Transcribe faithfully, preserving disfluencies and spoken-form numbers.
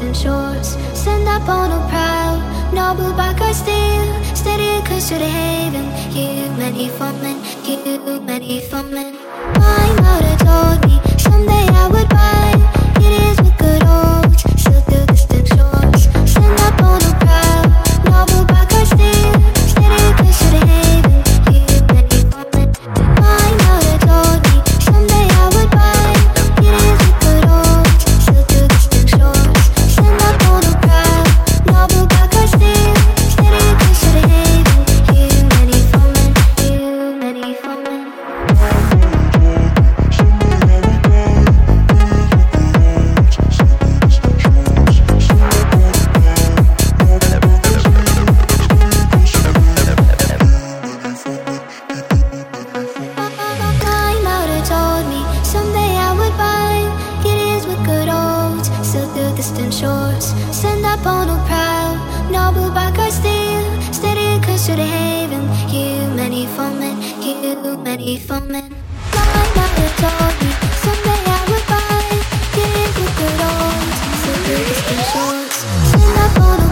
distant shores. Stand up on a proud, noble bark I steal, steady close to the haven. Human foemen, human foemen. My mother told me someday I would ride. It is with good oats, sail through distant shores. Stand up on a proud, noble bark I steal, steady close to the haven. Human foemen. My mother told me someday I would ride. It is with good oats, sail through distant shores. Stand up on a proud, noble bark I steal, steady close to the haven. Human foemen, human foemen. My mother told me someday I would find it is with good oats, sail through distant shores. Stand up on a proud, noble bark I steal, steady close to the haven. Human foemen, human foemen. My mother told me someday I would find it is with good oats, sail through distant shores. Stand up on a